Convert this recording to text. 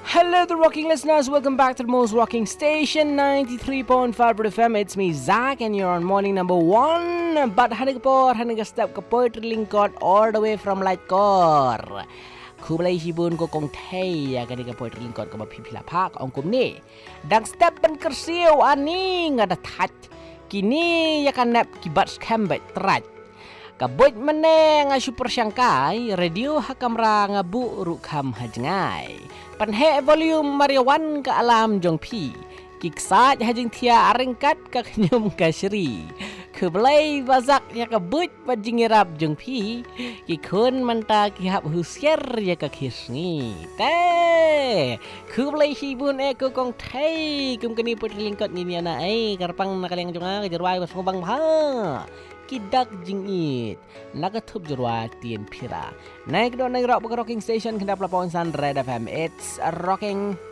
Hello, the rocking listeners. Welcome back to the most rocking station, 93.5 FM. It's me, Zach, and you're on morning number 1. But Haniga step kapoy lingkot all the way from Lightcore. Kublai hibun ko kong thay ya kani kapoy lingkot ka mapipila pak ang kumni. Dang step ban kersiw ani ngada tat. Kini ya kan nap kibat skambet terat. Kabut meneng super syangkai radio hakamra ngabu rukam hajengai. Panhe volume mariawan ke alam jong pi. Kiksat hajing tia aringkat ke kenyum kasri. Keblai bazak ya kabut bajingirap jong pi. Kikun menta kihap husier ya ke kisni. Te. Keblai hibun ko kong thay. Kum keni put lingkot ni ana karpang nakaliang jonga kejerwai pas ngobang ha. Kidak jingit nakatup jurwa tien pira naik do naik rock rocking station kendap lapon san Red FM. It's rocking